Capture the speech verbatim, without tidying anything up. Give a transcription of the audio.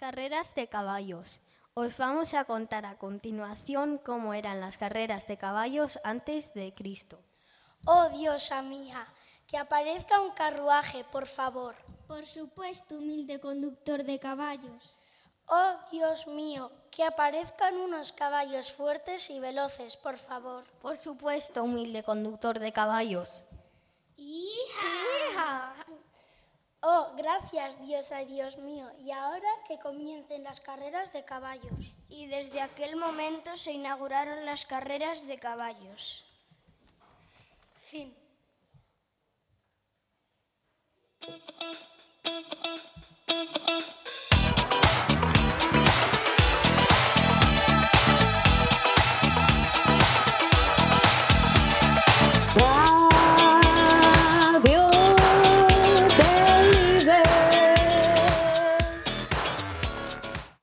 carreras de caballos. Os vamos a contar a continuación cómo eran las carreras de caballos antes de Cristo. Oh, diosa mía, que aparezca un carruaje, por favor. Por supuesto, humilde conductor de caballos. Oh, Dios mío, que aparezcan unos caballos fuertes y veloces, por favor. Por supuesto, humilde conductor de caballos. ¡Hija! Oh, gracias, diosa y Dios mío. Y ahora que comiencen las carreras de caballos. Y desde aquel momento se inauguraron las carreras de caballos. Fin.